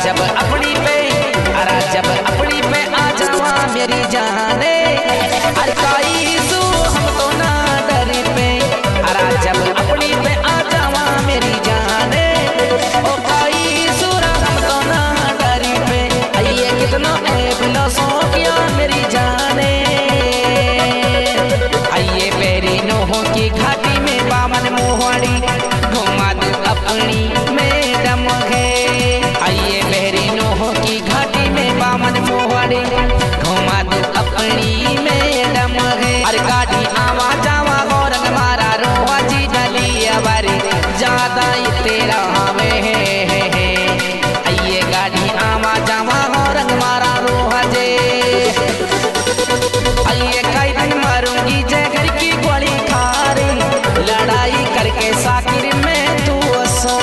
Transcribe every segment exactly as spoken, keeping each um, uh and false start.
जब अपनी पे अरा जब अपनी पे आ जावा मेरी जाने अरे काई सू हम तो ना डरी पे अरा जब अपनी पे आ जावा मेरी जाने ओ काई सूरा हम तो ना डरी पे आइए कितना ऐब लसो किया मेरी जाने आइए मेरी नोहों की घाटी में बामन मोहड़ी घुमा दू अपनी मैडम है आइए मेरी नोहों की घाटी में बामन मोहड़ी घुमा दू अपनी मैडम है अरे गाड़ी आवा जावा गौरंग मारा रोहा जी डली अबारी ज्यादा ही तेरा हमें है आइए गाड़ी आवा जावा गौरंग मारा रोहा जे आइए कई दिन मारूंगी जय घर की गोली खारी लड़ाई करके साकिर में तू असो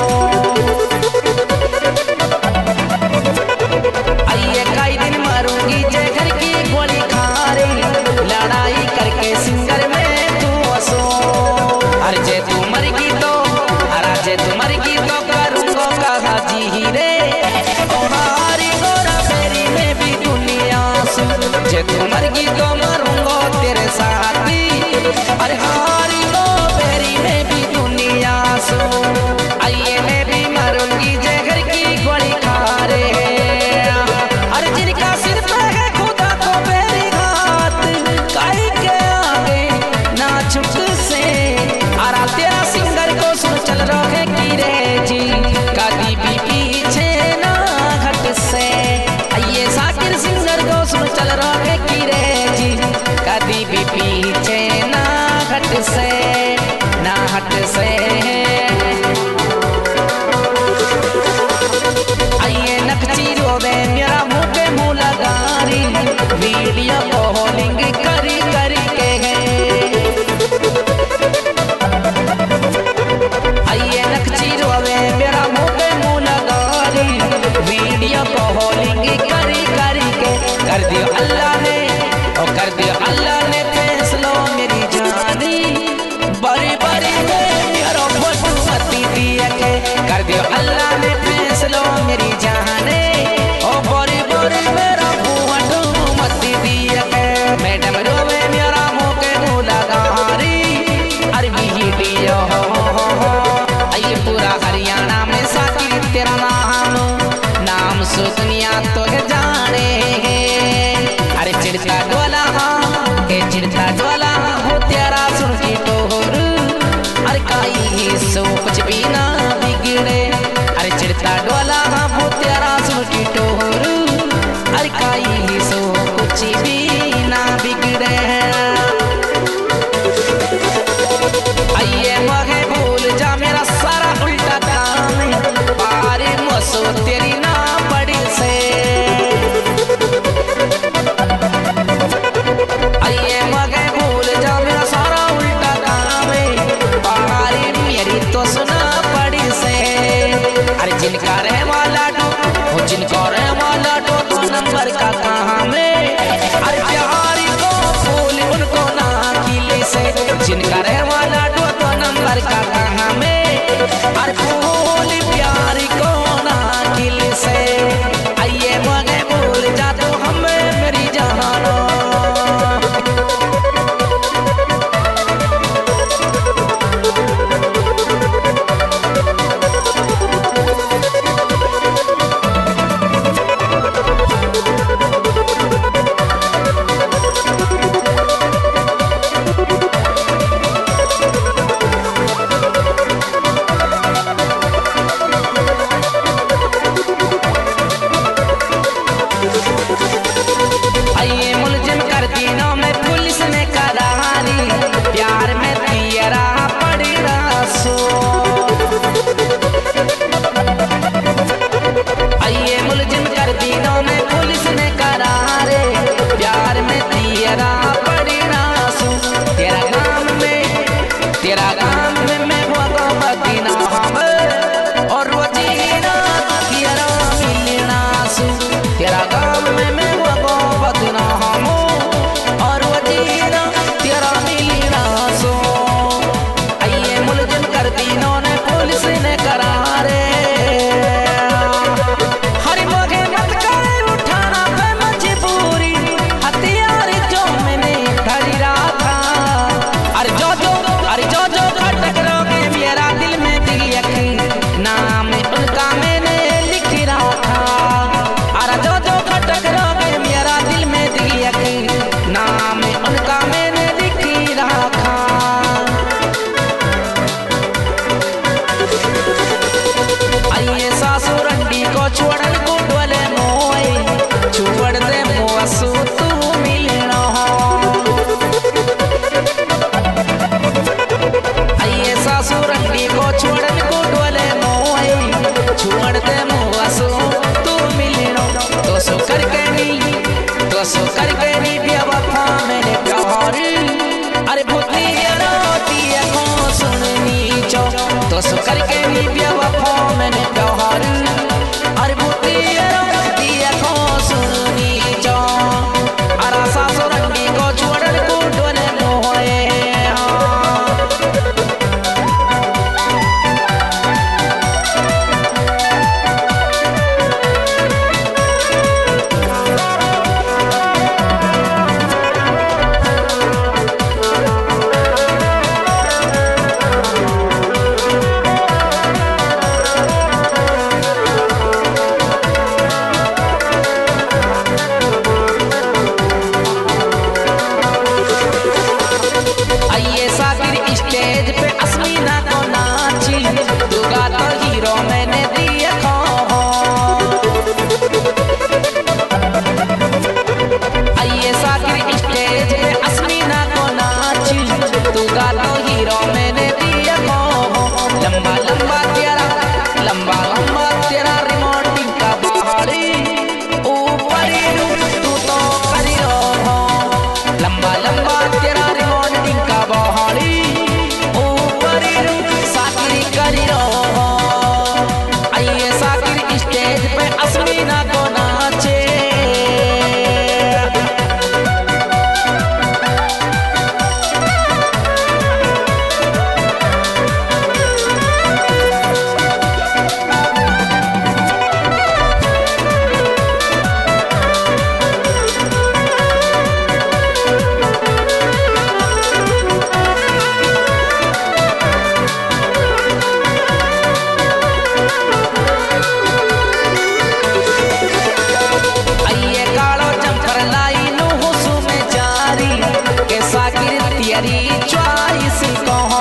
आइए कई दिन मारूंगी जय घर की गोली खारी लड़ाई करके सिंगर में तू असो अरे जे तू मरगी तो अरे जे तू मरगी तो करूंगा कहा जी रे ओ हारी गोरा फेरी में भी दुनिया से जे तू मरगी तो मरूंगा तेरे साथी अरे हारी लो फेरी में भी दुनिया सो आइए मैं भी मरूंगी जय घर की गोली खा रे अरे जिनका सिर पे है खुदा को मेरी घात काई के आगे ना झुक से अरा तेरा सिंगर को सुन चल रहे की रे जी कभी भी पीछे ना हट से आइए साकिर सिंगर को सुन चल रहे की रे जी कभी भी पीछे ना हट से ना हट से आइए नकची रोवे मेरा मुंह पे मुंह लगा रही वीडियो कॉलिंग करी करी के आइए नकची रोवे मेरा मुंह पे मुंह लगा रही वीडियो कॉलिंग करी करी के कर दियो अल्लाह ने और कर दियो अल्लाह ने फैसलो मेरी जानी बड़ी बड़ी मेरा फोटो मती दिया के कर दियो अल्लाह ने फैसलो मेरी जाने ओ बड़ी बड़ी मेरा फोटो मती दिया के मैडम रोवे मेरा मुंह के मुंह लगा रही अरे वीडियो आइए पूरा हरियाणा में साकिर तेरा नाम नाम सो दुनिया तो जाने अरे चिड़ता डोला के चिड़ता डोला हो तेरा सुन की टोर अरे काई सो कुछ भी ना बिगड़े अरे चिड़ता डोला हो तेरा सुन की टोर अरे काई सो कुछ भी ना बिगड़े आइए मगे भूल जा मेरा सारा उल्टा काम पारे मसो तेरी ना पड़ी से आइए मगे भूल जा मेरा सारा उल्टा काम पारे मेरी तो सुना पड़ी से अरे जिनका रहे वाला डो वो जिनका रहे वाला डो तो नंबर का काम अरे प्यारी को फूल उनको ना खिले से जिनका रहे वाला डो तो नंबर का काम अरे फूल प्यारी को ना खिले से आइए मगे भूल जा तो हमें मेरी जहानो आइए सासू रंडी को छोड़न को डोले मोए छोड़ दे मुआसू तू मिलना हो। आइए सासू रंडी को छोड़न को डोले मोए छोड़ दे मुआसू तू मिलना। तो सो करके नी तो सो करके नी बेवफा मैंने प्यार अरे भूतनी रोती है को सुननी चो। तो सो करके नी बेवफा मैंने प्यार अरे भूतनी रोती है को सुननी चो। अरा सासू रंडी को छोड़न को डोले मोए स्टेज पे अस्मीना को नाची दुगा तो हीरो मैंने दिए खो। आइए साकिर स्टेज पे अस्मीना को नाची दुगा तो हीरो मैंने दिए खो। लंबा लंबा तेरा लंबा लंबा तेरा रिमोटिंग का बहारी ऊपर तू तो करी हो। लंबा लंबा तेरा रिमोटिंग का बहारी आइए साकिर स्टेज पे अस्मीना को नाचे। तेरी चॉइस कहो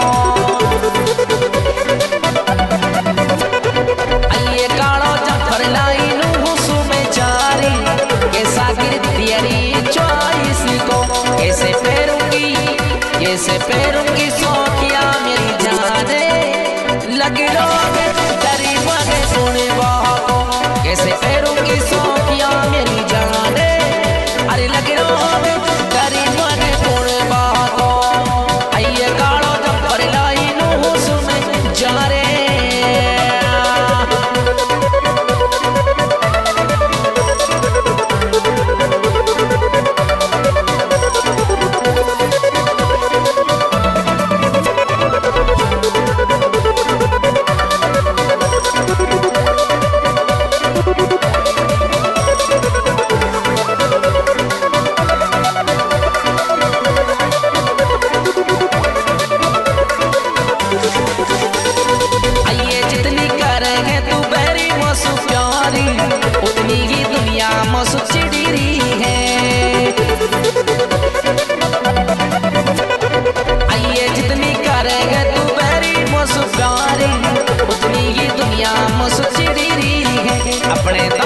आइए कालो जफर लाइन हुसु में जारी के साकिर तेरी चॉइस को। कैसे फेरूंगी कैसे फेरूंगी सोखिया मेरी जाने लगी रोगे तेरी मगे सुने को। कैसे फेरूंगी सोखिया मेरी जाने अरे लगी रोगे तेरी मगे सुने को। आइए कालो जफर लाइन हुसु में जारे उतनी ही दुनिया मसु चिड़ी है। आइए जितनी करेगा तू बैरी मसु प्यारी उतनी ही दुनिया मसु चिड़ी है। अपने